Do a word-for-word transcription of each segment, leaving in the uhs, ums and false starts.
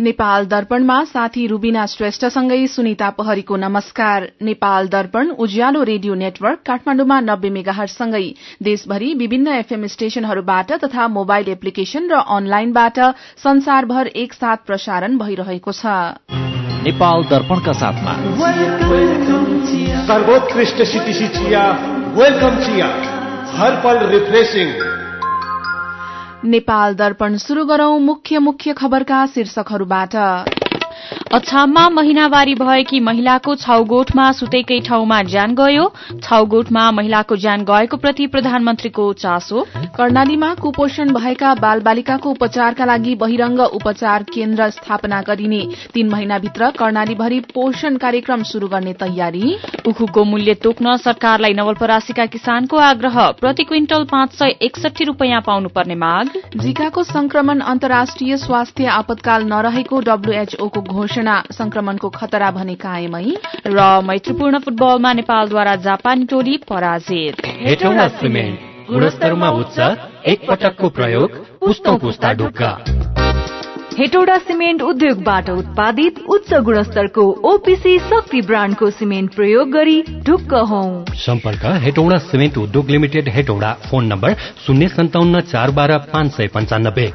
नेपाल दर्पणमा साथी रुबिना श्रेष्ठसँगै सुनिता पहरीको नमस्कार। नेपाल दर्पण उज्यालो रेडियो नेटवर्क काठमाडौँमा नब्बे मेगाहर्जसँगै देशभरि विभिन्न एफएम स्टेशनहरूबाट तथा मोबाइल एप्लिकेशन र अनलाइनबाट संसारभर एकसाथ प्रसारण भइरहेको छ। नेपाल दर्पणका साथमा सर्वोत्कृष्ट सिटिसी चिया, वेलकम चिया, हर पल रिफ्रेशिङ। नेपाल दर्पण शुरू गरौं मुख्य मुख्य खबरका शीर्षकहरूबाट। अछाममा महिनावारी भएकी महिलाको छाउगोठमा सुतेकै ठाउँमा ज्यान गयो। छाउगोठमा महिलाको ज्यान गएको प्रति प्रधानमन्त्रीको चासो। कर्णालीमा कुपोषण भएका बाल बालिकाको उपचारका लागि बहिरंग उपचार केन्द्र स्थापना गरिने। तीन महिनाभित्र कर्णालीभरि पोषण कार्यक्रम शुरू गर्ने तयारी। उखुको मूल्य तोक्न सरकारलाई नवलपरासीका किसानको आग्रह। प्रति क्विन्टल पाँच सय एकसठी रूपियाँ पाउनुपर्ने माग। जिकाको संक्रमण अन्तर्राष्ट्रिय स्वास्थ्य आपतकाल नरहेको डब्ल्यूएचओको घोषणा। संक्रमणको खतरा भने कायमै। र मैत्रीपूर्ण फुटबलमा नेपालद्वारा जापानी टोली पराजित। हेटौँडा सिमेन्ट गुणस्तरमा उच्च, एक पटकको प्रयोग, पुस्तौं पुस्ता ढुक्का। हेटौडा सिमेन्ट उद्योगबाट उत्पादित उच्च गुणस्तरको ओपीसी शक्ति ब्रान्डको सिमेन्ट प्रयोग गरी ढुक्क हौं। सम्पर्क Hetauda cement Udyog limited, Hetauda. Phone number शून्य सन्ताउन्न चार बाह्र पाँच सय पञ्चानब्बे।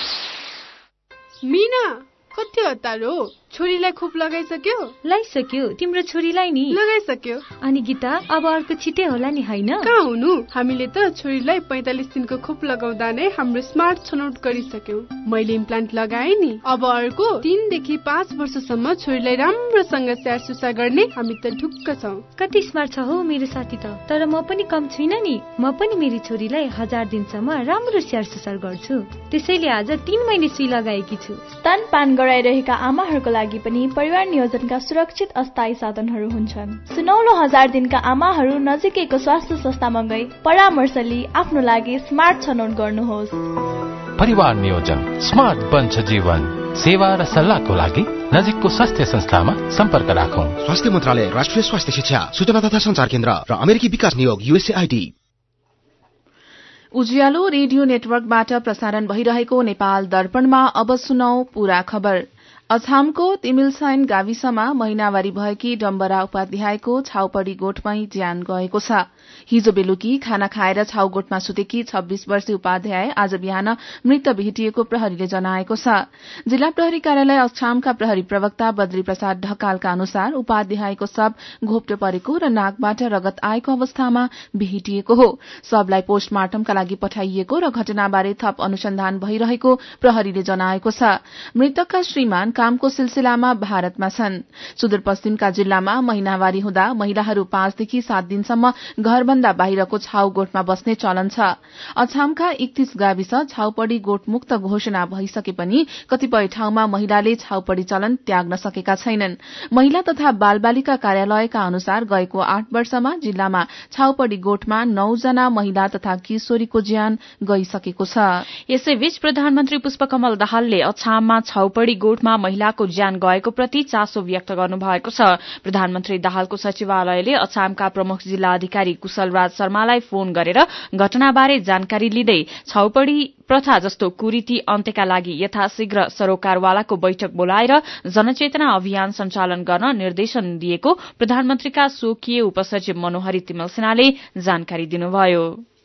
मीना कति हतारो, छोरीलाई खोप लगाइसक्यो? लगाइसक्यो। तिम्रो छोरीलाई नि? लगाइसक्यो। अनि गीता अब अर्को छिटै होला नि, हैन? कहाँ हुनु, हामीले त छोरीलाई पैंतालिस दिनको खोप लगाउँदा नै हाम्रो स्मार्ट छनौट गरिसक्यौं। मैले इम्प्लान्ट लगाए नि। अब अर्को तीनदेखि पाँच वर्षसम्म छोरीलाई राम्रोसँग स्याहार सुसार गर्ने हामी त ढुक्क छौं। कति स्मार्ट छ हो मेरो साथी त। तर म पनि कम छुइन नि। म पनि मेरी छोरीलाई हजार दिनसम्म राम्रो स्याहार सुसार गर्छु। त्यसैले आज तीन महिने सुई लगाएकी छु। स्तनपान गराइरहेका आमाहरूको लागि पनि परिवार नियोजनका सुरक्षित अस्थायी साधनहरू हुन्छन्। सुनौलो हजार दिनका आमाहरू नजिकैको स्वास्थ्य संस्थामा गई परामर्श लिई आफ्नो लागि स्मार्ट छनौट गर्नुहोस्। परिवार नियोजन स्मार्ट बन्छ जीवन। सेवा र सल्लाहको लागि नजिकको स्वास्थ्य संस्थामा सम्पर्क राखौं। स्वास्थ्य मन्त्रालय, राष्ट्रिय स्वास्थ्य शिक्षा, सूचना तथा संचार केन्द्र र अमेरिकी विकास नियोग यूएसएआईडी। उज्यालो रेडियो नेटवर्कबाट प्रसारण भइरहेको नेपाल दर्पणमा अब सुनौ पूरा खबर। अछामको तिमिलसाइन गाविसमा महिनावारी भएकी डम्बरा उपाध्यायको छाउपडी गोठमै ज्यान गएको छ। हिजो बेलुकी खाना खाएर छाउगोठमा सुतेकी छब्बीस वर्षीय उपाध्याय आज बिहान मृत भेटिएको प्रहरीले जनाएको छ। जिल्ला प्रहरी कार्यालय अछामका प्रहरी प्रवक्ता बद्री प्रसाद ढकालका अनुसार उपाध्यायको शव घोप्टे परेको र नाकबाट रगत आएको अवस्थामा भेटिएको हो। शवलाई पोस्टमार्टमका लागि पठाइएको र घटनाबारे थप अनुसन्धान भइरहेको प्रहरीले जनाएको छ। मृतकका श्रीमान कामको सिलसिलामा भारतमा छन्। सुदूरपश्चिमका जिल्लामा महिनावारी हुँदा महिलाहरू पाँचदेखि सात दिनसम्म घरभन्दा बाहिरको छाउ गोठमा बस्ने चलन छ। अछामका एकतीस गाविस छाउपडी गोठ मुक्त घोषणा भइसके पनि कतिपय ठाउँमा महिलाले छाउपडी चलन त्याग्न सकेका छैनन्। महिला तथा बाल बालिका कार्यालयका अनुसार गएको आठ वर्षमा जिल्लामा छाउपडी गोठमा नौ जना महिला तथा किशोरीको ज्यान गइसकेको छ। यसैबीच प्रधानमन्त्री पुष्पकमल दाहालले अछाममा छाउपडी गोठमा महिलाको ज्यान गएको प्रति चासो व्यक्त गर्नुभएको छ। प्रधानमन्त्री दाहालको सचिवालयले अछामका प्रमुख जिल्ला अधिकारी कुशलराज शर्मालाई फोन गरेर घटनाबारे जानकारी लिँदै छाउपडी प्रथा जस्तो कुरीति अन्त्यका लागि यथाशीघ्र सरोकारवालाको बैठक बोलाएर जनचेतना अभियान सञ्चालन गर्न निर्देशन दिएको प्रधानमन्त्रीका स्वकीय उपसचिव मनोहरी तिमल सिन्हाले जानकारी दिनुभयो।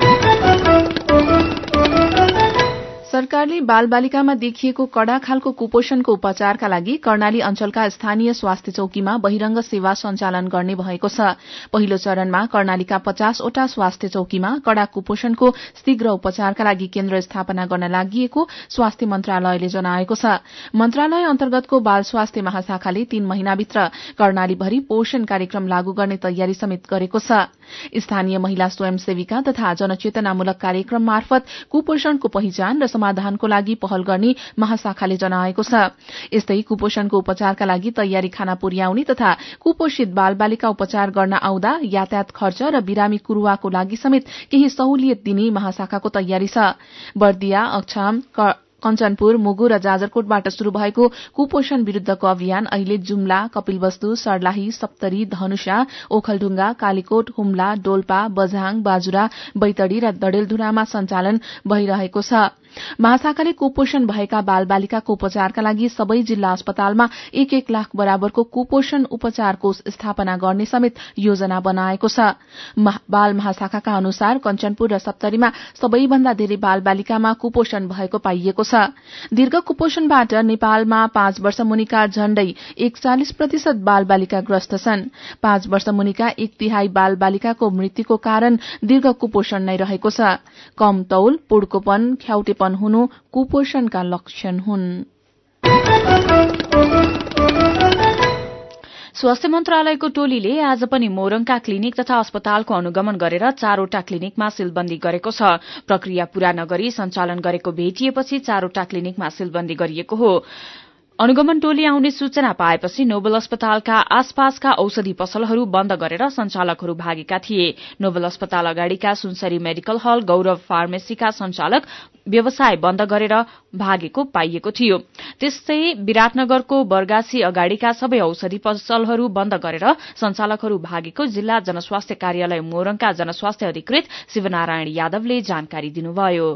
सरकारले बाल बालिकामा देखिएको कड़ा खालको कुपोषणको उपचारका लागि कर्णाली अञ्चलका स्थानीय स्वास्थ्य चौकीमा बहिरंग सेवा सञ्चालन गर्ने भएको छ। पहिलो चरणमा कर्णालीका पचासवटा स्वास्थ्य चौकीमा कड़ा कुपोषणको शीघ्र उपचारका लागि केन्द्र स्थापना गर्न लागि स्वास्थ्य मन्त्रालयले जनाएको छ। मन्त्रालय अन्तर्गतको बाल स्वास्थ्य महाशाखाले तीन महिनाभित्र कर्णालीभरि पोषण कार्यक्रम लागू गर्ने तयारी समेत गरेको छ। स्थानीय महिला स्वयंसेविका तथा जनचेतनामूलक कार्यक्रम मार्फत कुपोषणको पहिचान र समाधानको लागि पहल गर्ने महाशाखाले जनाएको छ। यस्तै कुपोषणको उपचारका लागि तयारी खाना पुर्याउने तथा कुपोषित बाल बालिका उपचार गर्न आउँदा यातायात खर्च र बिरामी कुरुवाको लागि समेत केही सहुलियत दिने महाशाखाको तयारी छ। बर्दिया, अछाम, कञ्चनपुर, मुगु र जाजरकोटबाट शुरू भएको कुपोषण विरूद्धको अभियान अहिले जुम्ला, कपिलवस्तु, सर्लाही, सप्तरी, धनुषा, ओखलढुंगा, कालीकोट, हुम्ला, डोल्पा, बझाङ, बाजुरा, बैतडी र डडेलधुरामा सञ्चालन भइरहेको छ। महाशाखाले कुपोषण भएका बालबालिकाको उपचारका लागि सबै जिल्ला अस्पतालमा एक एक लाख बराबरको कुपोषण उपचार कोष स्थापना गर्ने समेत योजना बनाएको छ। बाल महाशाखाका अनुसार कञ्चनपुर र सप्तरीमा सबैभन्दा धेरै बालबालिकामा कुपोषण भएको पाइएको छ। दीर्घ कुपोषणबाट नेपालमा पाँच वर्ष मुनिका झण्डै एकचालिस प्रतिशत बालबालिका ग्रस्त छन्। पाँच वर्ष मुनिका एक तिहाई बालबालिकाको मृत्युको कारण दीर्घ कुपोषण नै रहेको छ। कम तौल, पुड्कोपन, ख्याउटेपन हुनु कुपोषणका लक्षण हुन्। स्वास्थ्य मन्त्रालयको टोलीले आज पनि मोरङका क्लिनिक तथा अस्पतालको अनुगमन गरेर चारवटा क्लिनिकमा सीलबन्दी गरेको छ। प्रक्रिया पूरा नगरी सञ्चालन गरेको भेटिएपछि चारवटा क्लिनिकमा सीलबन्दी गरिएको हो। अनुगमन टोली आउने सूचना पाएपछि नोबल अस्पतालका आसपासका औषधि पसलहरू बन्द गरेर सञ्चालकहरू भागेका थिए। नोबल अस्पताल अगाडिका सुनसरी मेडिकल हल, गौरव फार्मेसीका सञ्चालक व्यवसाय बन्द गरेर भागेको पाइएको थियो। त्यस्तै विराटनगरको बरगासी अगाडिका सबै औषधि पसलहरू बन्द गरेर सञ्चालकहरू भागेको जिल्ला जनस्वास्थ्य कार्यालय मोरङका जनस्वास्थ्य अधिकृत शिवनारायण यादवले जानकारी दिनुभयो।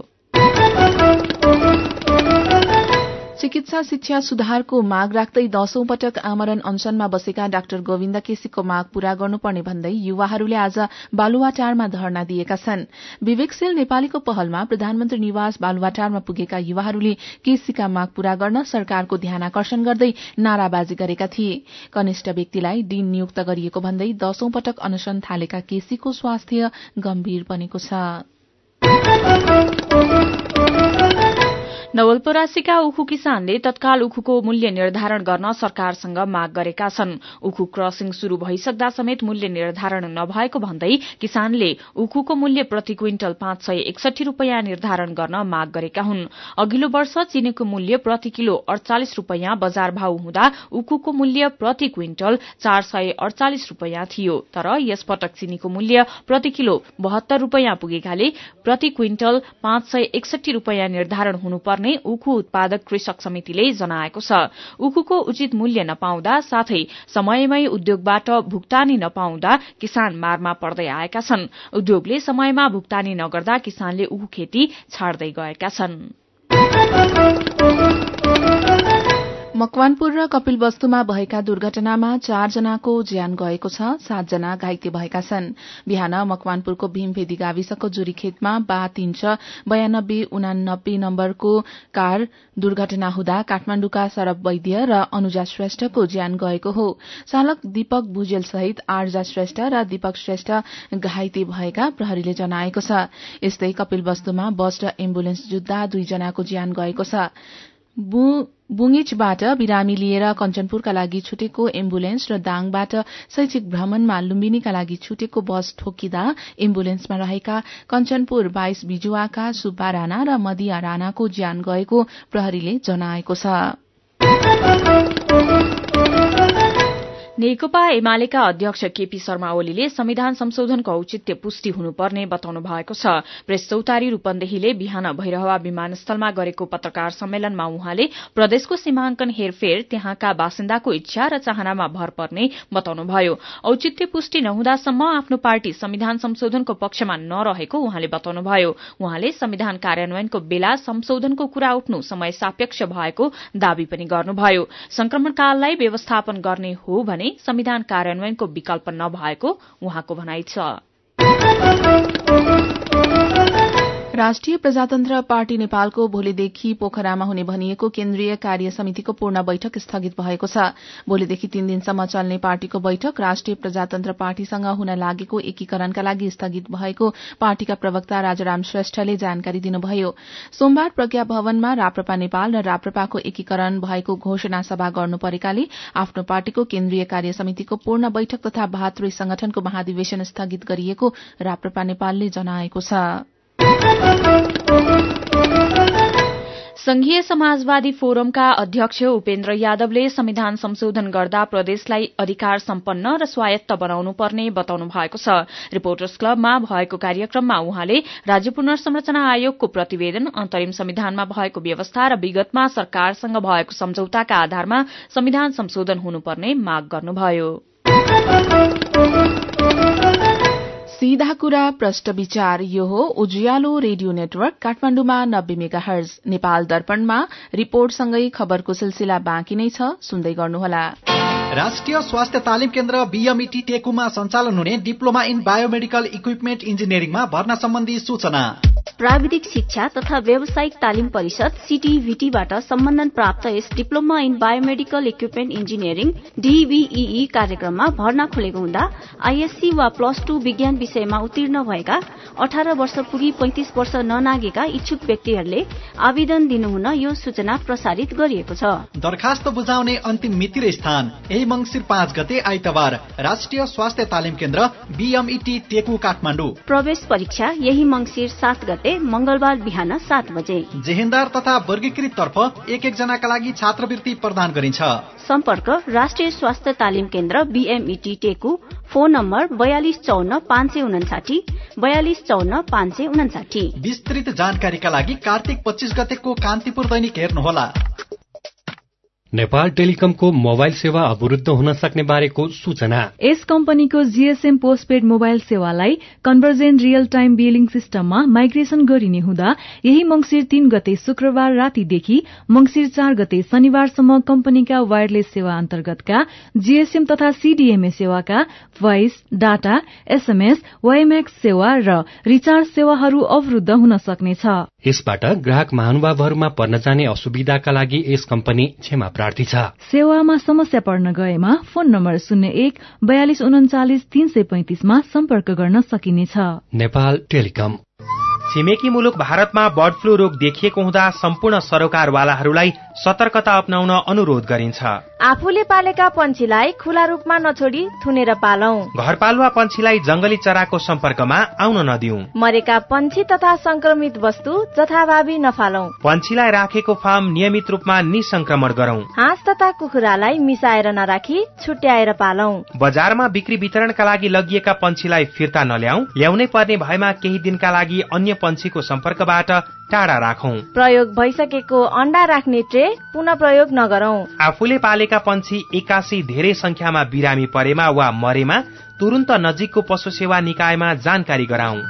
चिकित्सा शिक्षा सुधारको माग राख्दै दशौं पटक आमरण अनशनमा बसेका डाक्टर गोविन्द केसीको माग पूरा गर्नुपर्ने भन्दै युवाहरूले आज बालुवाटारमा धरना दिएका छन्। विवेकशील नेपालीको पहलमा प्रधानमन्त्री निवास बालुवाटारमा पुगेका युवाहरूले केसीका माग पूरा गर्न सरकारको ध्यानाकर्षण गर्दै नाराबाजी गरेका थिए। कनिष्ठ व्यक्तिलाई डीन नियुक्त गरिएको भन्दै दशौं पटक अनशन थालेका केसीको स्वास्थ्य गम्भीर बनेको छ। नवलपरासीका उखु किसानले तत्काल उखुको मूल्य निर्धारण गर्न सरकारसँग माग गरेका छन्। उखु क्रसिङ शुरू भइसक्दा समेत मूल्य निर्धारण नभएको भन्दै किसानले उखुको मूल्य प्रति क्विन्टल पाँच सय एकसठी रूपियाँ निर्धारण गर्न माग गरेका हुन्। अघिल्लो वर्ष चिनीको मूल्य प्रति किलो अड़चालिस रूपियाँ बजार भाव हुँदा उखुको मूल्य प्रति क्विन्टल चार सय अड़चालिस रूपियाँ थियो। तर यसपटक चिनीको मूल्य प्रति किलो बहत्तर रूपियाँ पुगेकाले प्रति क्विन्टल पाँच सय एकसठी रूपियाँ निर्धारण हुनुपर्ने उखु उत्पादक कृषक समितिले जनाएको छ। उखुको उचित मूल्य नपाउँदा साथै समयमै उद्योगबाट भुक्तानी नपाउँदा किसान मारमा पर्दै आएका छन्। उद्योगले समयमा भुक्तानी नगर्दा किसानले उखु खेती छाड्दै गएका छन्। मकवानपुर र कपिलवस्तुमा भएका दुर्घटनामा चारजनाको ज्यान गएको छ, सातजना घाइते भएका छन्। बिहान मकवानपुरको भीमभेदी गाविसको जुरीखेतमा बा तीन छ बयानब्बे उनानब्बे नम्बरको कार दुर्घटना हुँदा काठमाण्डुका सरब वैद्य र अनुजा श्रेष्ठको ज्यान गएको हो। चालक दीपक भुजेल सहित आरजा श्रेष्ठ र दीपक श्रेष्ठ घाइते भएका प्रहरीले जनाएको छ। यस्तै कपिलवस्तुमा बस र एम्बुलेन्स जुत्दा दुईजनाको ज्यान गएको छ। बुङिचबाट बिरामी लिएर कञ्चनपुरका लागि छुटेको एम्बुलेन्स र दाङबाट शैक्षिक भ्रमणमा लुम्बिनीका लागि छुटेको बस ठोकिँदा एम्बुलेन्समा रहेका कञ्चनपुर बाइस बिजुवाका सुब्बा राणा र मदिया राणाको ज्यान गएको प्रहरीले जनाएको छ। नेकपा एमालेका अध्यक्ष केपी शर्मा ओलीले संविधान संशोधनको औचित्य पुष्टि हुनुपर्ने बताउनु भएको छ। प्रेस चौतारी रूपन्देहीले बिहान भैरहवा विमानस्थलमा गरेको पत्रकार सम्मेलनमा उहाँले प्रदेशको सीमाङ्कन हेरफेर त्यहाँका बासिन्दाको इच्छा र चाहनामा भर पर्ने बताउनुभयो। औचित्य पुष्टि नहुँदासम्म आफ्नो पार्टी संविधान संशोधनको पक्षमा नरहेको उहाँले बताउनुभयो। उहाँले संविधान कार्यान्वयनको बेला संशोधनको कुरा उठ्नु समय सापेक्ष भएको दावी पनि गर्नुभयो। संक्रमणकाललाई व्यवस्थापन गर्ने हो भने संविधान कार्यान्वयनको विकल्प नभएको उहाँको भनाइ छ। राष्ट्रिय प्रजातन्त्र पार्टी नेपालको भोलिदेखि पोखरामा हुने भनिएको केन्द्रीय कार्य समितिको पूर्ण बैठक स्थगित भएको छ। भोलिदेखि तीन दिनसम्म चल्ने पार्टीको बैठक राष्ट्रिय प्रजातन्त्र पार्टीसँग हुन लागेको एकीकरणका लागि स्थगित भएको पार्टीका प्रवक्ता राजाराम श्रेष्ठले जानकारी दिनुभयो। सोमबार प्रज्ञा भवनमा राप्रपा नेपाल र राप्रपाको एकीकरण भएको घोषणा सभा गर्नु परेकाले आफ्नो पार्टीको केन्द्रीय कार्य समितिको पूर्ण बैठक तथा बहत्तरी संगठनको महाधिवेशन स्थगित गरिएको राप्रपा नेपालले जनाएको छ। संघीय समाजवादी फोरमका अध्यक्ष उपेन्द्र यादवले संविधान संशोधन गर्दा प्रदेशलाई अधिकार सम्पन्न र स्वायत्त बनाउनु पर्ने बताउनु भएको छ। रिपोर्टर्स क्लबमा भएको कार्यक्रममा उहाँले राज्य पुनर्संरचना आयोगको प्रतिवेदन, अन्तरिम संविधानमा भएको व्यवस्था र विगतमा सरकारसँग भएको सम्झौताका आधारमा संविधान संशोधन हुनुपर्ने माग गर्नुभयो। सीधा कुरा प्रश्न विचार यो हो उज्यालो रेडियो नेटवर्क काठमाण्डुमा नब्बे मेगाहर्ज। नेपाल दर्पणमा रिपोर्टसँगै खबरको सिलसिला बाँकी नै छ, सुन्दै गर्नुहोला। राष्ट्रिय स्वास्थ्य तालिम केन्द्र बीएमईटी टेकुमा सञ्चालन हुने डिप्लोमा इन बायोमेडिकल इक्विपमेन्ट इन्जिनियरिङमा भर्ना सम्बन्धी सूचना। प्राविधिक शिक्षा तथा व्यावसायिक तालिम परिषद सीटीभीटीबाट सम्बन्धन प्राप्त यस diploma in biomedical equipment engineering DBEE कार्यक्रममा भर्ना खोलेको हुँदा आईएससी वा प्लस टू विज्ञान विषयमा उत्तीर्ण भएका अठार वर्ष पुगी पैंतिस वर्ष ननागेका इच्छुक व्यक्तिहरूले आवेदन दिनुहुन यो सूचना प्रसारित गरिएको छ। दरखास्त बुझाउने अन्तिम मिति र स्थान यही मंसिर पाँच गते आइतबार राष्ट्रिय स्वास्थ्य तालिम केन्द्र बीएमईटी टेकु काठमाडौँ। प्रवेश परीक्षा यही मंसिर सात गते मंगलबार बिहान सात बजे। जेहेन्दार तथा वर्गीकृत तर्फ एक एक जनाका लागि छात्रवृत्ति प्रदान गरिन्छ। सम्पर्क राष्ट्रिय स्वास्थ्य तालिम केन्द्र बीएमईटी टेकु, फोन नम्बर बयालिस चौन्न पाँच सय उनासाठी बयालिस चौन्न पाँच सय उनासाठी। विस्तृत जानकारीका लागि कार्तिक पच्चीस गतेको कान्तिपुर दैनिक हेर्नुहोला। नेपाल टेलिकमको मोबाइल सेवा अवरुद्ध हुन सक्ने बारेको सूचना। यस कम्पनीको जीएसएम पोस्टपेड मोबाइल सेवालाई कन्भर्जेन्ट रियल टाइम बिलिङ सिस्टममा माइग्रेशन गरिने हुँदा यही मंसिर तीन गते शुक्रबार रातिदेखि मंसिर चार गते शनिबारसम्म कम्पनीका वायरलेस सेवा अन्तर्गतका जीएसएम तथा सीडीएमए सेवाका भोइस, डाटा, एसएमएस, वाइएमएक्स सेवा र रिचार्ज सेवाहरू अवरुद्ध हुन सक्नेछ। यसबाट ग्राहक महानुभावहरूमा पर्न जाने असुविधाका लागि यस कम्पनी क्षमा प्रार्थी छ। सेवामा समस्या पर्न गएमा फोन नम्बर शून्य एक बयालिस उन्चालिस तीन सय पैंतिसमा सम्पर्क गर्न सकिनेछ। नेपाल टेलिकम। छिमेकी मुलुक भारतमा बर्ड फ्लू रोग देखिएको हुँदा सम्पूर्ण सरोकारवालाहरूलाई सतर्कता अपनाउन अनुरोध गरिन्छ। आफूले पालेका पन्छीलाई खुला रूपमा नछोडी थुनेर पालौं। घरपालुवा पन्छीलाई जंगली चराको सम्पर्कमा आउन नदिउँ। मरेका पन्छी तथा संक्रमित वस्तु जथाभावी नफालौं। पन्छीलाई राखेको फार्म नियमित रूपमा निसंक्रमण गरौं। हाँस तथा कुखुरालाई मिसाएर नराखी छुट्याएर पालौं। बजारमा बिक्री वितरणका लागि लगिएका पन्छीलाई फिर्ता नल्याऊ। ल्याउनै पर्ने भएमा केही दिनका लागि अन्य पन्छीको सम्पर्कबाट टाढा राखौं। प्रयोग भइसकेको अण्डा राख्ने ट्रे पुनः प्रयोग नगरौं। आफूले पालेका पन्छी एकासी धेरै संख्यामा बिरामी परेमा वा मरेमा तुरुन्त नजिकको पशु सेवा निकायमा जानकारी गराउँ।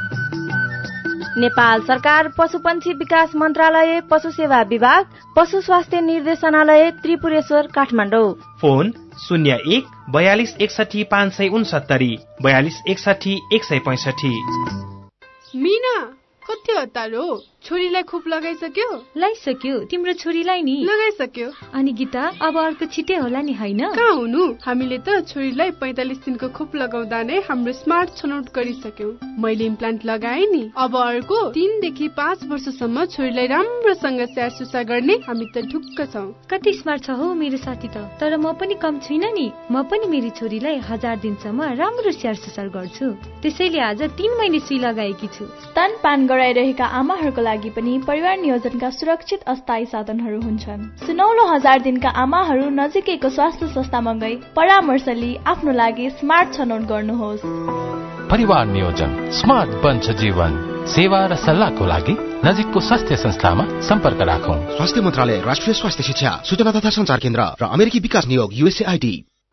नेपाल सरकार पशुपन्छी विकास मन्त्रालय, पशु सेवा विभाग, पशु स्वास्थ्य निर्देशनालय, त्रिपुरेश्वर, काठमाडौँ। फोन शून्य एक बयालिस एकसठी पाँच सय उनसत्तरी बयालिस एकसठी एक सय पैंसठी। मीना कति हतार हो? छोरीलाई खोप लगाइसक्यो? लगाइसक्यो। तिम्रो छोरीलाई नि? लगाइसक्यो। अनि गीता अब अर्को छिटै होला नि हैन? कहाँ हुनु, हामीले त छोरीलाई पैंतालिस दिनको खोप लगाउँदा नै हाम्रो स्मार्ट छनौट गरिसक्यौं। मैले इम्प्लान्ट लगाए नि, अब अर्को तीनदेखि पाँच वर्षसम्म छोरीलाई राम्रोसँग स्याहार सुसार गर्ने हामी त ढुक्क छौं। कति स्मार्ट छ हो मेरो साथी त। तर म पनि कम छुइन नि, म पनि मेरी छोरीलाई हजार दिनसम्म राम्रो स्याहार सुसार गर्छु। त्यसैले आज तीन महिने सुई लगाएकी छु। स्तनपान गराइरहेका आमाहरूको लागि पनि परिवार नियोजनका सुरक्षित अस्थायी साधनहरू हुन्छन्। सुनौलो हजार दिनका आमाहरू नजिकैको स्वास्थ्य संस्थामा गई परामर्श लिई आफ्नो लागि स्मार्ट छनौट गर्नुहोस्। परिवार नियोजन स्मार्ट बन्छ जीवन। सेवा र सल्लाहको लागि नजिकको स्वास्थ्य संस्थामा सम्पर्क राखौं। स्वास्थ्य मन्त्रालय, राष्ट्रिय स्वास्थ्य शिक्षा, सूचना तथा संचार केन्द्र र अमेरिकी विकास नियोग युएसएआईडी।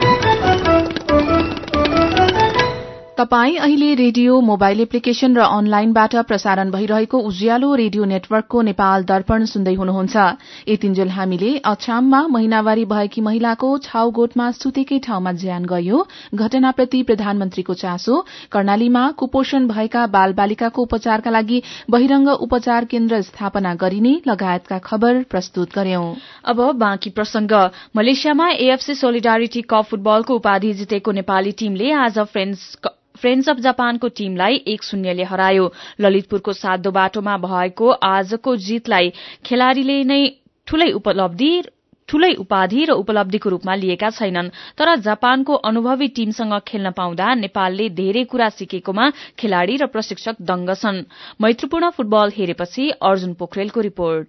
तपाई अहिले रेडियो, मोबाइल एप्लिकेशन र अनलाइनबाट प्रसारण भइरहेको उज्यालो रेडियो नेटवर्कको नेपाल दर्पण सुन्दै हुनुहुन्छ। यतिन्जेल हामीले अछाममा महिनावारी भएकी महिलाको छाउगोठमा सुतेकै ठाउँमा ज्यान गयो, घटनाप्रति प्रधानमन्त्रीको चासो, कर्णालीमा कुपोषण भएका बाल बालिकाको उपचारका लागि बहिरंग उपचार केन्द्र स्थापना गरिने लगायतका खबर प्रस्तुत गर्यौं। अब बाँकी प्रसंग। मलेसियामा एएफसी सोलिडारिटी कप फुटबलको उपाधि जितेको नेपाली टीमले आज फ्रेन्ड्स फ्रेन्ड्स अफ जापानको टीमलाई एक शून्यले हरायो। ललितपुरको साधो बाटोमा भएको आजको जितलाई खेलाड़ीले नै ठूलै उपलब्धि ठूलै उपाधि र उपलब्धिको रूपमा लिएका छैनन्। तर जापानको अनुभवी टीमसँग खेल्न पाउँदा नेपालले धेरै कुरा सिकेकोमा खेलाड़ी र प्रशिक्षक दंग छन्। मैत्रीपूर्ण फुटबल हेरेपछि अर्जुन पोखरेलको रिपोर्ट।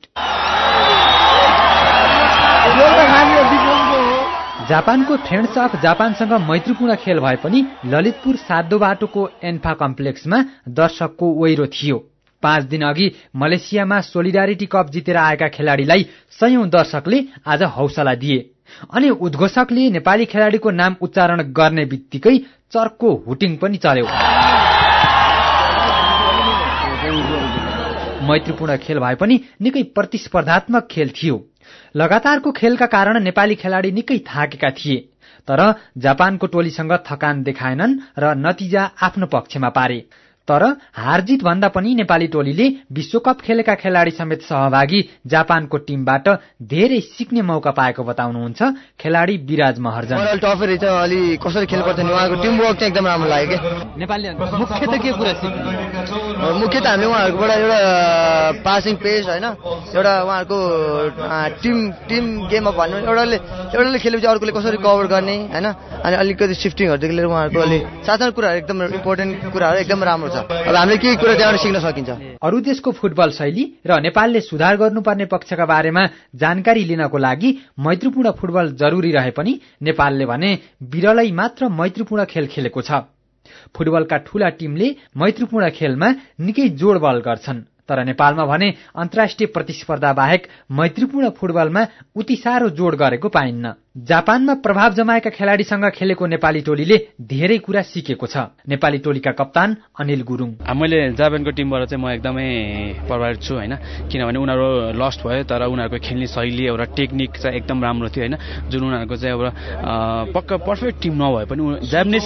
जापानको फ्रेन्ड्स अफ जापानसँग मैत्रीपूर्ण खेल भए पनि ललितपुर साधो बाटोको एन्फा कम्प्लेक्समा दर्शकको ओइरो थियो। पाँच दिन अघि मलेसियामा सोलिडारिटी कप जितेर आएका खेलाड़ीलाई सयौं दर्शकले आज हौसला दिए। अनि उद्घोषकले नेपाली खेलाड़ीको नाम उच्चारण गर्ने बित्तिकै चर्को हुटिङ पनि चल्यो। मैत्रीपूर्ण खेल भए पनि निकै प्रतिस्पर्धात्मक खेल थियो। लगातारको खेलका कारण नेपाली खेलाडी निकै थाकेका थिए, तर जापानको टोलीसँग थकान देखाएनन् र नतिजा आफ्नो पक्षमा पारे। तर हारजित भन्दा पनि नेपाली टोलीले विश्वकप खेलेका खेलाडी समेत सहभागी जापानको टिमबाट धेरै सिक्ने मौका पाएको बताउनुहुन्छ खेलाडी विराज महर्जन। मोरल टफै रहेछ, अलि कसरी खेल्नुपर्छ नि, उहाँको टिम वर्क चाहिँ एकदम राम्रो लाग्यो के। नेपालले मुख्य त के कुरा सिक्नु? मुख्य त हामीले उहाँहरूकोबाट एउटा पासिङ पेस होइन, एउटा उहाँहरूको टिम टिम गेममा भन्नु एउटाले एउटाले खेलेपछि अर्कोले कसरी कभर गर्ने होइन, अनि अलिकति सिफ्टिङहरूदेखि लिएर उहाँहरूको अलि साधारण कुराहरू एकदम इम्पोर्टेन्ट कुराहरू एकदम राम्रो छ। अब हामीले केही कुरा त्यहाँबाट सिक्न सकिन्छ। अरू देशको फुटबल शैली र नेपालले सुधार गर्नुपर्ने पक्षका बारेमा जानकारी लिनको लागि मैत्रीपूर्ण फुटबल जरुरी रहे पनि नेपालले भने बिरलै मात्र मैत्रीपूर्ण खेल खेलेको छ। फुटबलका ठूला टिमले मैत्रीपूर्ण खेलमा निकै जोडबल गर्छन्, तर नेपालमा भने अन्तर्राष्ट्रिय प्रतिस्पर्धा बाहेक मैत्रीपूर्ण फुटबलमा उति साह्रो जोड गरेको पाइन्न। जापानमा प्रभाव जमाएका खेलाडीसँग खेलेको नेपाली टोलीले धेरै कुरा सिकेको छ। नेपाली टोलीका कप्तान अनिल गुरुङ। मैले जापानको टिमबाट चाहिँ म एकदमै प्रभावित छु होइन, किनभने उनीहरू लस्ट भयो तर उनीहरूको खेल्ने शैली एउटा टेक्निक चाहिँ एकदम राम्रो थियो होइन, जुन उनीहरूको चाहिँ एउटा पक्का पर्फेक्ट टिम नभए पनि जापानिज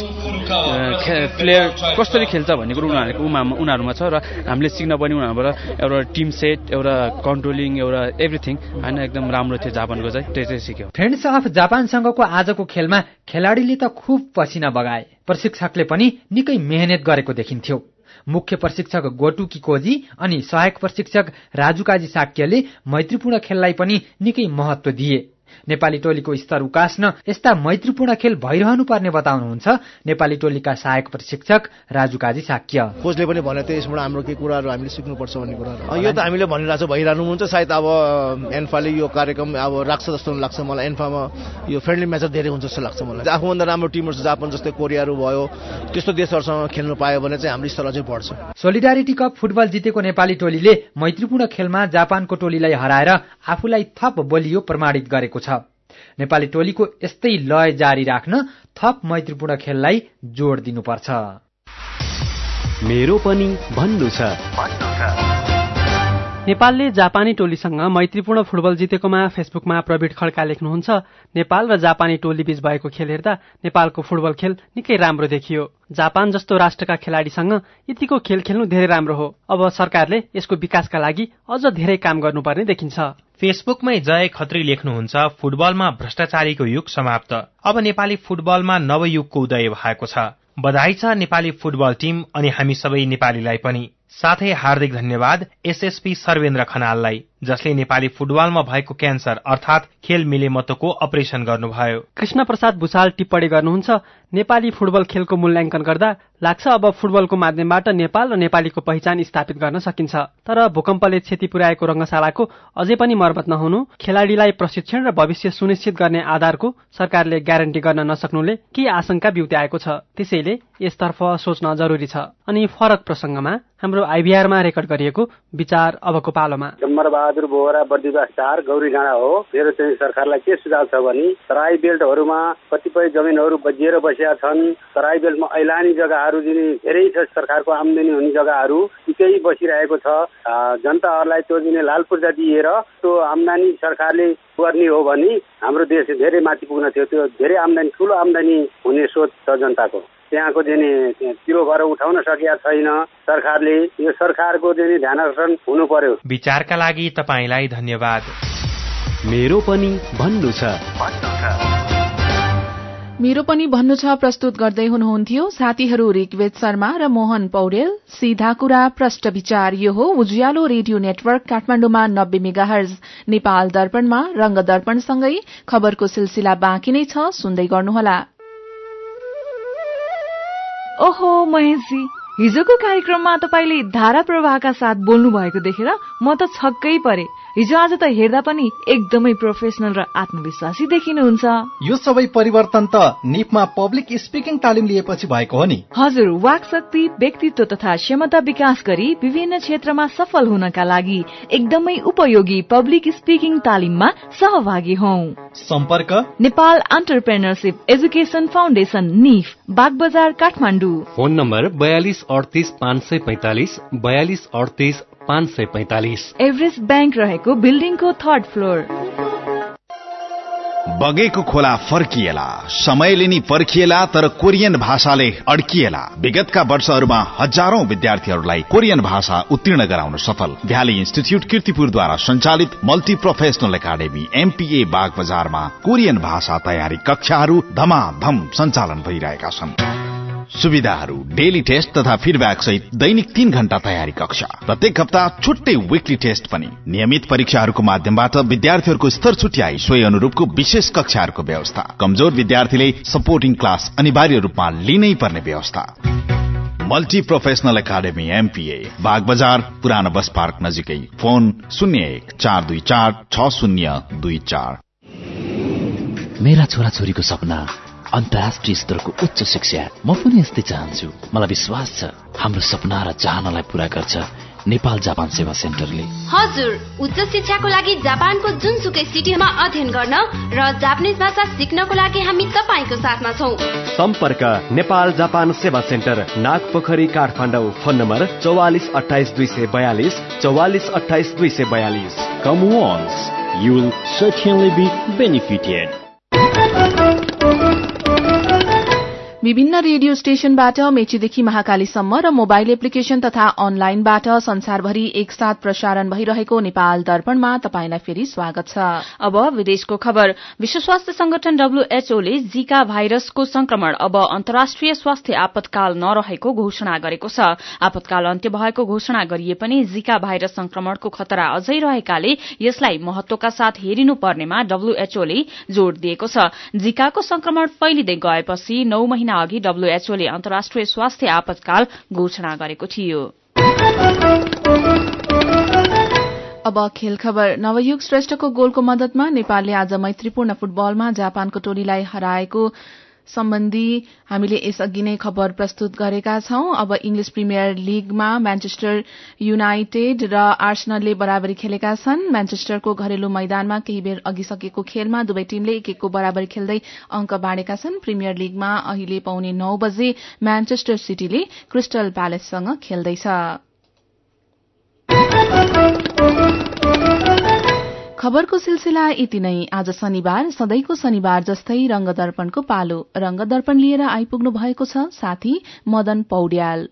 प्लेयर कसरी खेल्छ भन्ने कुरो उनीहरूको उनीहरूमा छ र हामीले सिक्न पनि उनीहरूबाट एउटा टिम सेट, एउटा कन्ट्रोलिङ, एउटा एभ्रिथिङ होइन एकदम राम्रो थियो जापानको चाहिँ, त्यो चाहिँ सिक्यो। फ्रेन्ड्स अफ जापानसँगको आजको खेलमा खेलाडीले त खुब पसिना बगाए, प्रशिक्षकले पनि निकै मेहनत गरेको देखिन्थ्यो। मुख्य प्रशिक्षक गोटुकी कोजी अनि सहायक प्रशिक्षक राजुकाजी साक्यले मैत्रीपूर्ण खेललाई पनि निकै महत्व दिए। नेपाली टोलीको स्तर उकास्न यस्ता मैत्रीपूर्ण खेल भइरहनु पर्ने बताउनुहुन्छ नेपाली टोलीका सहायक प्रशिक्षक राजुकाजी साक्य। कोचले पनि भने थियो यसबाट हाम्रो के कुराहरू हामीले सिक्नुपर्छ भन्ने कुराहरू यो त हामीले भनिरहेको छ, भइरहनु हुन्छ। सायद अब एन्फाले यो कार्यक्रम अब राख्छ जस्तो लाग्छ मलाई। एन्फामा यो फ्रेन्डली म्याच धेरै हुन्छ जस्तो लाग्छ मलाई। आफूभन्दा राम्रो टिमहरू छ, जापान जस्तै कोरियाहरू भयो, त्यस्तो देशहरूसँग खेल्नु पायो भने चाहिँ हाम्रो स्तर अझै बढ्छ। सोलिडारिटी कप फुटबल जितेको नेपाली टोलीले मैत्रीपूर्ण खेलमा जापानको टोलीलाई हराएर आफूलाई थप बलियो प्रमाणित गरेको छ। नेपाली टोलीको यस्तै लय जारी राख्न थप मैत्रीपूर्ण खेललाई जोड दिनुपर्छ। मेरो पनि भन्नु छ। नेपालले जापानी टोलीसँग मैत्रीपूर्ण फुटबल जितेकोमा फेसबुकमा प्रवीण खड्का लेख्नुहुन्छ, नेपाल र जापानी टोली बीच भएको खेल हेर्दा नेपालको फुटबल खेल निकै राम्रो देखियो। जापान जस्तो राष्ट्रका खेलाडीसँग यतिको खेल खेल्नु धेरै राम्रो हो। अब सरकारले यसको विकासका लागि अझ धेरै काम गर्नुपर्ने देखिन्छ। फेसबुकमै जय खत्री लेख्नुहुन्छ, फुटबलमा भ्रष्टाचारीको युग समाप्त, अब नेपाली फुटबलमा नवयुगको उदय भएको छ। बधाई छ नेपाली फुटबल टिम अनि हामी सबै नेपालीलाई पनि। साथै हार्दिक धन्यवाद एसएसपी सर्वेन्द्र खनाललाई, जसले नेपाली फुटबलमा भएको क्यान्सर अर्थात खेल मिलेमतोको अपरेसन गर्नुभयो। कृष्ण प्रसाद भुषाल टिप्पणी गर्नुहुन्छ, नेपाली फुटबल खेलको मूल्याङ्कन गर्दा लाग्छ अब फुटबलको माध्यमबाट नेपाल र नेपालीको पहिचान स्थापित गर्न सकिन्छ। तर भूकम्पले क्षति पुर्याएको रंगशालाको अझै पनि मर्मत नहुनु, खेलाडीलाई प्रशिक्षण र भविष्य सुनिश्चित गर्ने आधारको सरकारले ग्यारेन्टी गर्न नसक्नुले केही आशंका बिउत्याएको छ। त्यसैले यसतर्फ सोच्न जरुरी छ। अनि फरक प्रसंगमा हाम्रो आइभीआरमा रेकर्ड गरिएको विचार अबको पालोमा। बहादुर बोहरा बर्दिवास चार गौरी डाँडा हो। मेरो चाहिँ सरकारलाई के सुझाव छ भने तराई बेल्टहरूमा कतिपय जमिनहरू बजिएर बसेका छन्। तराई बेल्टमा ऐलानी जग्गाहरू जुन धेरै छ, सरकारको आमदानी हुने जग्गाहरू निकै बसिरहेको छ। जनताहरूलाई त्यो जुन लाल पूर्जा दिएर त्यो आमदानी सरकारले गर्ने हो भने हाम्रो देश धेरै माथि पुग्न थियो। त्यो धेरै आमदानी ठुलो आमदानी हुने सोच छ जनताको। त्यहाँको जुन किलो भएर उठाउन सकेका छैन सरकारले। यो सरकारको जुन ध्यान आकर्षण हुनु पर्यो। विचारका लागि तपाईलाई धन्यवाद। मेरो पनि भन्नु छ। मेरो पनि भन्नु छ प्रस्तुत गर्दै हुनुहुन्थ्यो साथीहरू ऋग्वेद शर्मा र मोहन पौडेल। सीधा कुरा प्रष्ट विचार यो हो उज्यालो रेडियो नेटवर्क काठमाडौँमा नब्बे मेगाहर्ज, नेपाल दर्पणमा रंग दर्पणसँगै खबरको सिलसिला बाँकी नै छ, सुन्दै गर्नुहोला। ओहो महेशजी, हिजोको कार्यक्रममा तपाईले धारा प्रवाहका साथ बोल्नु भएको देखेर म त छक्कै परे। हिजो आज त हेर्दा पनि एकदमै प्रोफेसनल र आत्मविश्वासी देखिनुहुन्छ। यो सबै परिवर्तन त निपमा पब्लिक स्पिकिङ तालिम लिएपछि भएको हो नि। हजुर, वाक शक्ति, व्यक्तित्व तथा क्षमता विकास गरी विभिन्न क्षेत्रमा सफल हुनका लागि एकदमै उपयोगी पब्लिक स्पिकिङ तालिममा सहभागी हौ। सम्पर्क Nepal entrepreneurship education foundation, NEF, Bagbazar, Kathmandu. Phone number बयालिस अडतिस पाँच सय पैंतालिस, बयालिस अडतिस पाँच सय पैंतालिस। एभरेस्ट ब्याङ्क रहेको बिल्डिङको थर्ड फ्लोर। बगेको खोला फर्किएला, समयले नि पर्खिएला, तर कोरियन भाषाले अड्किएला। विगतका वर्षहरूमा हजारौं विद्यार्थीहरूलाई कोरियन भाषा उत्तीर्ण गराउन सफल भ्याली इन्स्टिच्युट कीर्तिपुरद्वारा सञ्चालित मल्टी प्रोफेसनल एकाडेमी एमपीए बाग बजारमा कोरियन भाषा तयारी कक्षाहरू धमाधम सञ्चालन भइरहेका छन्। सुविधाहरू डेली टेस्ट तथा फिडब्याक सहित दैनिक तीन घण्टा तयारी कक्षा, प्रत्येक हप्ता छुट्टै विकली टेस्ट पनि। नियमित परीक्षाहरूको माध्यमबाट विद्यार्थीहरूको स्तर छुट्याई सोही अनुरूपको विशेष कक्षाहरूको व्यवस्था। कमजोर विद्यार्थीले सपोर्टिङ क्लास अनिवार्य रूपमा लिनै पर्ने व्यवस्था। Multi professional academy MPA Bagbazar पुरानो बस पार्क नजिकै। फोन शून्य एक चार दुई चार छ शून्य दुई चार। मेरा छोराछोरीको सपना अन्तर्राष्ट्रिय स्तरको उच्च शिक्षा। म पनि यस्तै चाहन्छु। मलाई विश्वास छ हाम्रो सपना र चाहनालाई पूरा गर्छ नेपाल जापान सेवा सेन्टरले। हजुर, उच्च शिक्षाको लागि जापानको जुनसुकै सिटीमा अध्ययन गर्न र जापानिज भाषा सिक्नको लागि हामी तपाईको साथमा छौं। सम्पर्क Nepal Japan Sewa centre, Nagpokhari, Kathmandu. Phone number चौवालिस अठाइस दुई सय बयालिस चौवालिस अठाइस दुई सय बयालिस। Come once, you will certainly be benefited. विभिन्न रेडियो स्टेशनबाट मेचीदेखि महाकालीसम्म र मोबाइल एप्लिकेशन तथा अनलाइनबाट संसारभरि एकसाथ प्रसारण भइरहेको नेपाल दर्पणमा तपाईंलाई फेरि स्वागत छ। अब विदेशको खबर। विश्व स्वास्थ्य संगठन डब्ल्यूएचओले जीका भाइरसको संक्रमण अब अन्तर्राष्ट्रिय स्वास्थ्य आपतकाल नरहेको घोषणा गरेको छ। आपतकाल अन्त्य भएको घोषणा गरिए पनि जीका भाइरस संक्रमणको खतरा अझै रहेकाले यसलाई महत्वका साथ हेरिनुपर्नेमा डब्ल्यूएचओले जोड़ दिएको छ। जीकाको संक्रमण फैलिँदै गएपछि नौ महिना अघि डब्ल्यूएचओले अन्तर्राष्ट्रिय स्वास्थ्य आपतकाल घोषणा गरेको थियो। अब खेल खबर। नवयुग श्रेष्ठको गोलको मदतमा नेपालले आज मैत्रीपूर्ण फुटबलमा जापानको टोलीलाई हराएको सम्बन्धी हामीले यसअघि नै खबर प्रस्तुत गरेका छौं। अब इंग्लिश प्रिमियर लीगमा म्यान्चेस्टर युनाइटेड र आर्सेनलले बराबरी खेलेका छन्। म्यान्चेस्टरको घरेलु मैदानमा केही बेर अघि सकेको खेलमा दुवै टीमले एक एकको बराबरी खेल्दै अंक बाँडेका छन्। प्रिमियर लीगमा अहिले पाउने नौ बजे म्यान्चेस्टर सिटीले क्रिस्टल प्यालेससँग खेल्दैछ। खबरको सिलसिला यति नै। आज शनिबार, सधैँको शनिबार जस्तै रंगदर्पणको पालो। रंगदर्पण लिएर आइपुग्नु भएको छ साथी मदन पौड्याल।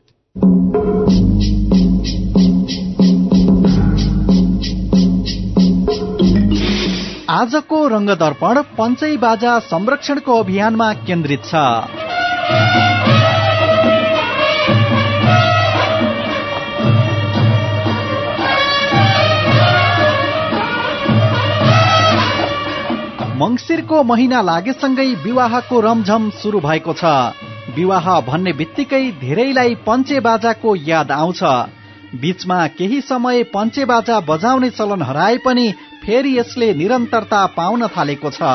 आजको रंगदर्पण पञ्चै बाजा संरक्षणको अभियानमा केन्द्रित छ। मंगिरको महिना लागेसँगै विवाहको रमझम शुरू भएको छ। विवाह भन्ने बित्तिकै धेरैलाई पञ्चे बाजाको याद आउँछ। बीचमा केही समय पञ्चे बाजा बजाउने चलन हराए पनि फेरि यसले निरन्तरता पाउन थालेको छ।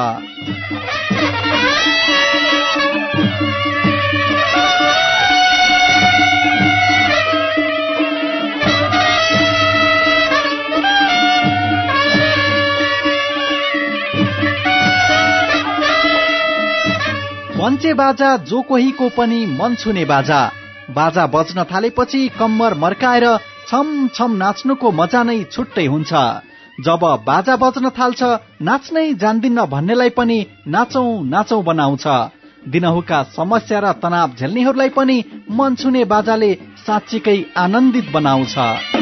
पञ्चे बाजा जो कोहीको पनि मन छुने बाजा। बाजा बज्न थालेपछि कम्मर मर्काएर छम छम नाच्नुको मजा नै छुट्टै हुन्छ। जब बाजा बज्न थाल्छ नाच्नै जान्दिन्न भन्नेलाई पनि नाचौं नाचौं बनाउँछ। दिनहुका समस्या र तनाव झेल्नेहरूलाई पनि मन छुने बाजाले साँच्चीकै आनन्दित बनाउँछ।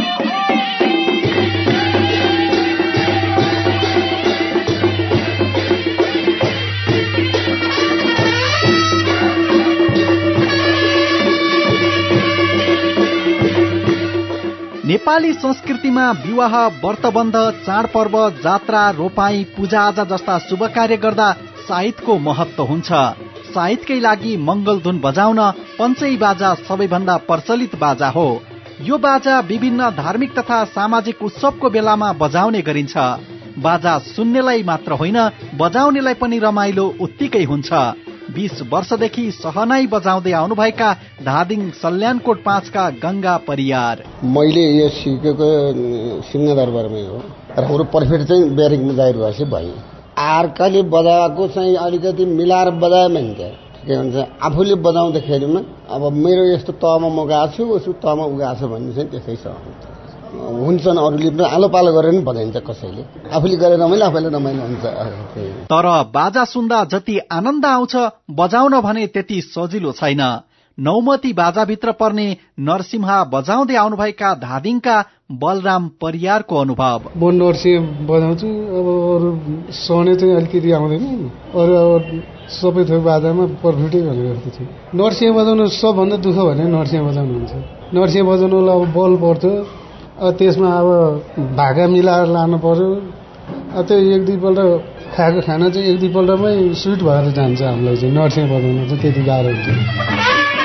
नेपाली संस्कृतिमा विवाह, व्रतबन्ध, चाडपर्व, जात्रा, रोपाई, पूजाआजा जस्ता शुभ कार्य गर्दा साहित्यको महत्व हुन्छ। साहित्यकै लागि मंगलधुन बजाउन पञ्चै बाजा सबैभन्दा प्रचलित बाजा हो। यो बाजा विभिन्न धार्मिक तथा सामाजिक उत्सवको बेलामा बजाउने गरिन्छ। बाजा सुन्नेलाई मात्र होइन, बजाउनेलाई पनि रमाइलो उत्तिकै हुन्छ। बीस वर्षदेखि सहनाई बजाउँदै आउनुभएका धादिङ सल्यानकोट पाँचका गंगा परियार। मैले यो सिकेको सिंहदरबारमै हो र हाम्रो पर्फेक्ट चाहिँ ब्यारिङमा जागिर भएपछि भयो। अर्काले बजाएको चाहिँ अलिकति मिलाएर बजायो भने के भन्छ, आफूले बजाउँदाखेरिमा अब मेरो यस्तो तहमा म गएको छु, उसको तहमा उ गएको छ भन्ने चाहिँ त्यसै छ। हुन्छन्, अरूले पनि आलो पालो गरेर पनि बजाइन्छ, कसैले आफूले गरेर रमाइलो आफैले रमाइलो हुन्छ। तर बाजा सुन्दा जति आनन्द आउँछ बजाउन भने त्यति सजिलो छैन। नौमती बाजाभित्र पर्ने नरसिंहा बजाउँदै आउनुभएका धादिङका बलराम परियारको अनुभव। म नरसिंह बजाउँछु, अब अरू सने चाहिँ अलिकति आउँदैन, अरू अब सबै थोक बाजामा पर्फेक्टै भनेर जस्तो थियो। नरसिंह बजाउनु सबभन्दा दुःख भने नरसिंह बजाउनु हुन्छ। नरसिंह बजाउनुलाई अब बल पर्थ्यो, त्यसमा अब भाका मिलाएर लानु पर्यो, त्यो एक दुईपल्ट खाएको खाना चाहिँ एक दुईपल्टमै स्विट भएर जान्छ। हामीलाई चाहिँ नरसिंह बजाउनु चाहिँ त्यति गाह्रो हुन्छ।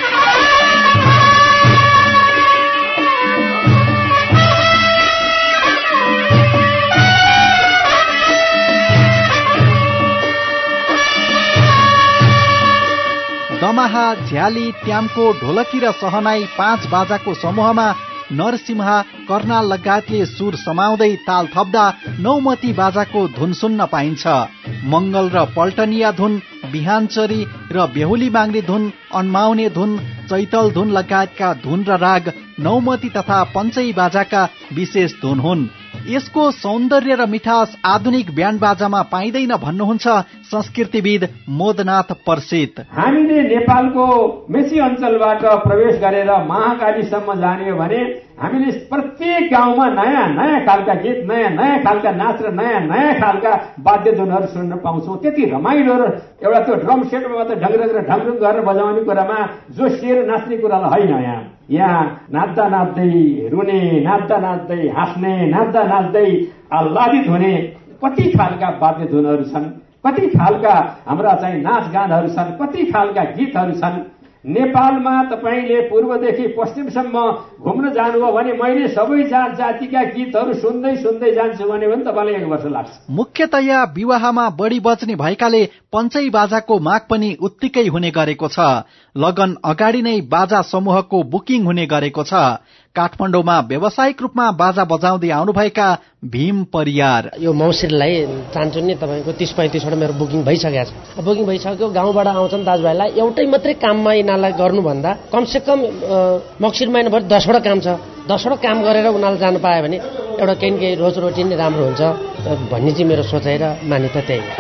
दमाहा, झ्याली, ट्याम्को, ढोलकी र सहनाई पाँच बाजाको समूहमा नरसिंहा, कर्नाल लगायतले सुर समाउँदै ताल थप्दा नौमती बाजाको धुन सुन्न पाइन्छ। मंगल र पल्टनिया धुन, बिहानचरी र बेहुली माग्ने धुन, अन्माउने धुन, चैतल धुन लगायतका धुन र राग नौमती तथा पञ्चै बाजाका विशेष धुन हुन्। यसको सौन्दर्य र मिठास आधुनिक ब्यान्ड बाजामा पाइँदैन भन्नुहुन्छ संस्कृतिविद मोदनाथ पर्सित। हामीले नेपालको मेची अञ्चलबाट प्रवेश गरेर महाकालीसम्म जाने हो भने हामीले प्रत्येक गाउँमा नयाँ नयाँ खालका गीत, नयाँ नयाँ खालका नाच र नयाँ नयाँ खालका वाद्यधुनहरू सुन्न पाउँछौँ। त्यति रमाइलो र एउटा त्यो ड्रम सेटमा मात्र ढङढङ र ढङढङ गरेर बजाउने कुरामा जोसिएर नाच्ने कुरा होइन। यहाँ यहाँ नाच्दा नाच्दै रुने, नाच्दा नाच्दै हाँस्ने, नाच्दा नाच्दै आह्लादित हुने कति खालका वाद्यधुनहरू छन्, कति खालका हाम्रा चाहिँ नाचगानहरू छन्, कति खालका गीतहरू छन्। नेपालमा तपाईले पूर्वदेखि पश्चिमसम्म घुम्न जानुभयो भने मैले सबै जात जातिका गीतहरू सुन्दै सुन्दै जान्छु भने पनि तपाईँलाई एक वर्ष लाग्छ। मुख्यतया विवाहमा बढी बज्ने भएकाले पञ्चै बाजाको माग पनि उत्तिकै हुने गरेको छ। लगन अगाडि नै बाजा समूहको बुकिङ हुने गरेको छ। काठमाडौँमा व्यावसायिक रूपमा बाजा बजाउँदै आउनुभएका भीम परियार। यो मौसिरलाई चाहन्छु नि तपाईँको तीस पैँतिसवटा मेरो बुकिङ भइसकेको छ। बुकिङ भइसक्यो, गाउँबाट आउँछन् दाजुभाइलाई, एउटै मात्रै काममा यिनीहरूलाई गर्नुभन्दा कमसेकम मक्सिर महिनाभरि दसवटा काम छ, दसवटा काम गरेर उनीहरूले जानु पायो भने एउटा केही न केही रोजरोटी नै राम्रो हुन्छ भन्ने चाहिँ मेरो सोचाइ र मान्यता त्यही हो।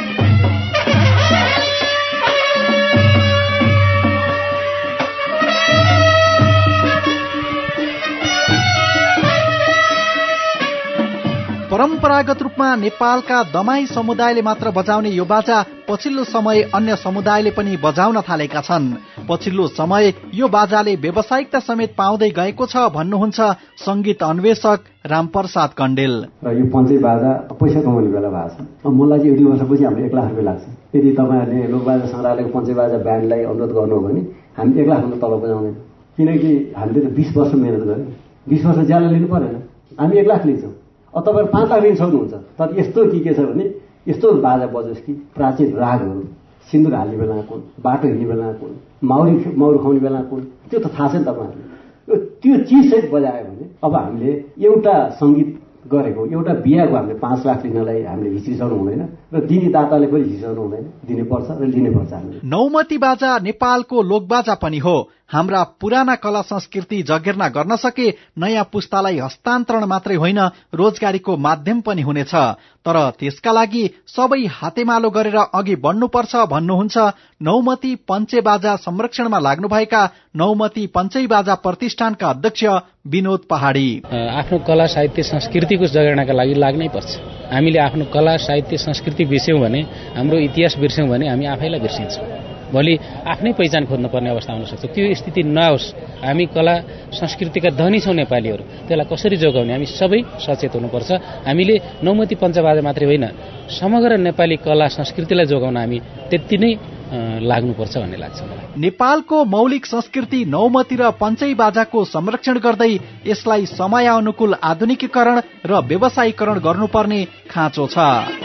परम्परागत रूपमा नेपालका दमाई समुदायले मात्र बजाउने यो बाजा पछिल्लो समय अन्य समुदायले पनि बजाउन थालेका छन्। पछिल्लो समय यो बाजाले व्यावसायिकता समेत पाउँदै गएको छ भन्नुहुन्छ संगीत अन्वेषक रामप्रसाद कण्डेल। र यो पञ्चै बाजा पैसा कमाउने बेला भएको छ। मलाई चाहिँ एक दुई वर्षपछि हाम्रो एक लाख रुपियाँ लाग्छ। यदि तपाईँहरूले लोकबाजा संग्रहालयको पञ्चै बाजा ब्यान्डलाई अनुरोध गर्नु हो भने हामी एक लाखभन्दा तल बजाउँदैन, किनकि हामीले त बिस वर्ष मेहनत गर्यौँ, बिस वर्ष ज्याला लिनु परेन, हामी एक लाख लिन्छौँ। अब तपाईँहरू पाँच लाख लिन सक्नुहुन्छ। तर यस्तो के के छ भने यस्तो बाजा बजोस् कि प्राचीन रागहरू, सिन्दुर हाल्ने बेला कुन, बाटो हिँड्ने बेला कुन, माउरी माउरी खुवाउने बेला कुन, त्यो त थाहा छ नि तपाईँहरूले। त्यो चिजसहित बजायो भने अब हामीले एउटा सङ्गीत गरेको एउटा बिहाको हामीले पाँच लाख लिनलाई हामीले हिचिसाउनु हुँदैन र दिने दाताले पनि हिचिसाउनु हुँदैन, दिनुपर्छ र लिनुपर्छ हामीले। नौमती बाजा नेपालको लोकबाजा पनि हो। हाम्रा पुराना कला संस्कृति जगेर्ना गर्न सके नयाँ पुस्तालाई हस्तान्तरण मात्रै होइन, रोजगारीको माध्यम पनि हुनेछ। तर त्यसका लागि सबै हातेमालो गरेर अघि बढ्नुपर्छ भन्नुहुन्छ नौमती पञ्चे बाजा संरक्षणमा लाग्नुभएका नौमती पञ्चै बाजा प्रतिष्ठानका अध्यक्ष विनोद पहाडी। आफ्नो कला साहित्य संस्कृतिको जगेर्नाका लागि लाग्नै पर्छ। हामीले आफ्नो कला साहित्य संस्कृति बिर्स्यौं भने, हाम्रो इतिहास बिर्स्यौं भने हामी आफैलाई बिर्सिन्छौँ। भोलि आफ्नै पहिचान खोज्नुपर्ने अवस्था हुन सक्छ। त्यो स्थिति नआओस्। हामी कला संस्कृतिका धनी छौँ नेपालीहरू, त्यसलाई कसरी जोगाउने हामी सबै सचेत हुनुपर्छ। हामीले नौमती पञ्चबाजा मात्रै होइन, समग्र नेपाली कला संस्कृतिलाई जोगाउन हामी त्यति नै लाग्नुपर्छ भन्ने लाग्छ मलाई। नेपालको मौलिक संस्कृति नौमती र पञ्चै बाजाको संरक्षण गर्दै यसलाई समय अनुकूल आधुनिकीकरण र व्यवसायीकरण गर्नुपर्ने खाँचो छ।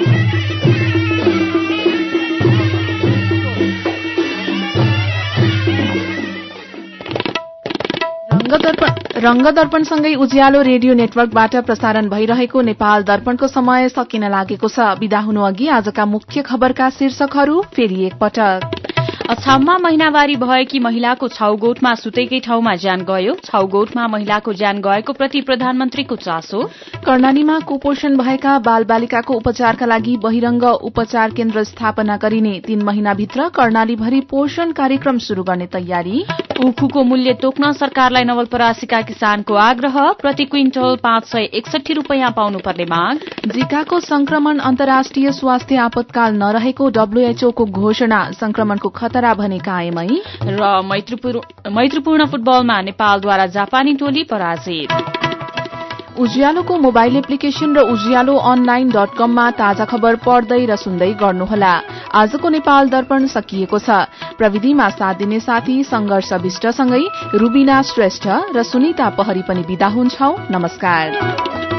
रंग दर्पणसँगै उज्यालो रेडियो नेटवर्कबाट प्रसारण भइरहेको नेपाल दर्पणको समय सकिन लागेको छ। विदा हुनु अघि आजका मुख्य खबरका शीर्षकहरू फेरि एकपटक। अछाममा महिनावारी भएकी महिलाको छाउगोठमा सुतेकै ठाउँमा ज्यान गयो। छाउगोठमा महिलाको ज्यान गएको प्रति प्रधानमन्त्रीको चासो। कर्णालीमा कुपोषण भएका बाल बालिकाको उपचारका लागि बहिरंग उपचार केन्द्र स्थापना गरिने तीन महिनाभित्र कर्णालीभरि पोषण कार्यक्रम शुरू गर्ने तयारी। उखुको मूल्य तोक्न सरकारलाई नवलपरासीका किसानको आग्रह। प्रति क्विन्टल पाँच सय एकसठी रूपियाँ पाउनुपर्ने माग। जिकाको संक्रमण अन्तर्राष्ट्रिय स्वास्थ्य आपतकाल नरहेको डब्ल्यूएचओ को घोषणा। संक्रमणको खतरा भने कायमै। र मैत्रीपूर्ण फुटबलमा नेपालद्वारा जापानी टोली पराजित। उज्यालोको मोबाइल एप्लिकेशन र उज्यालो अनलाइन डट कममा ताजा खबर पढ्दै र सुन्दै गर्नुहोला। आजको नेपाल दर्पण सकिएको छ। प्रविधिमा साथ दिने साथी संघर्ष विष्टसँगै रूबिना श्रेष्ठ र सुनिता पहरी पनि बिदा हुन्छौ। नमस्कार।